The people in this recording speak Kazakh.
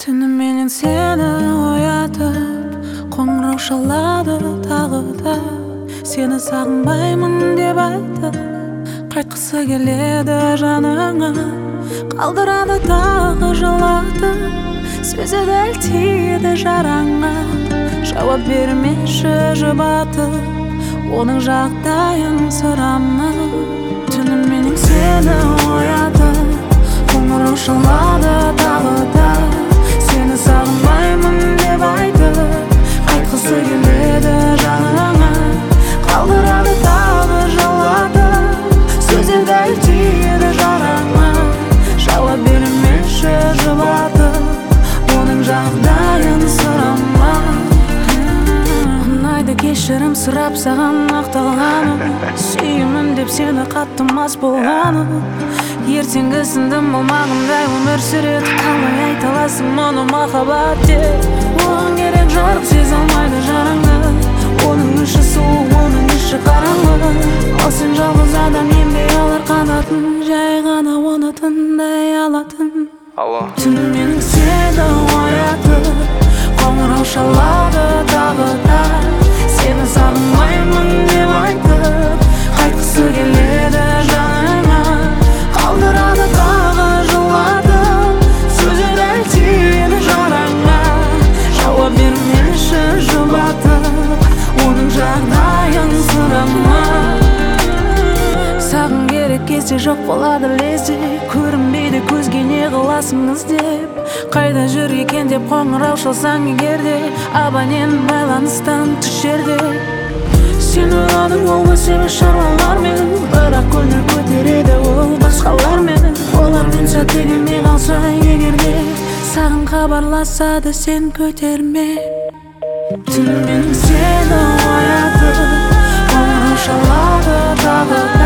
Түніменен сені оятып, қоңырау шалады тағы да. Сені сағынбаймын деп айтып, қайтқысы келеді жаныңа. Қалдырады тағы жылатып, сөзі дәл тиеді жараңа. Жауап бермеші жұбатып, оның жағдайын сұрама. Түніменен сені оятып, қоңырау шалады тағы да. Сені сағынбаймын деп айтып, қайтқысы келеді жаныңа. Қалдырады тағы жылатып, сөзі дәл тиеді жараңа. Жауап бермеші жұбатып, оның жағдайын сұрама. Ұнайды кешірім сұрап саған ақталғаным, сүйемін деп сені қатты мас болғаным. Ертеңгісіндім болмағандай өмір сүреді, қалай айта аласың мұны махаббат деп. Оған керек жарық сезе алмайды жараңды, оның іші суық, оның іші қараңғы. Ал сен жалғыз адам емдей алар қанатын, жай ғана оны тыңдай алатын. Түнімен сені оятып, қоңырау шалады тағы да. Сені сағынбаймын деп айтып, қайтқысы келеді жаныңа. Қалдырады тағы жылатып, сөзі дәл тиеді жараңа. Жауап бермеші жұбатып, оның жағдайын сұрама. Саған керек кезде жоқ болады лезде, көрінбейді көзге не қыласың іздеп. Қайда жүр екен деп қоңырау шалсаң егерде, абонент байланыстан тыс жерде. Сен ойладың ол мәселе шаруалармен, бірақ көңіл көтереді ол басқалармен. Олармен сәтті келмей қалса егерде, саған хабарласады сен көтерме. Түнімен сені оятып, қоңырау шалады тағы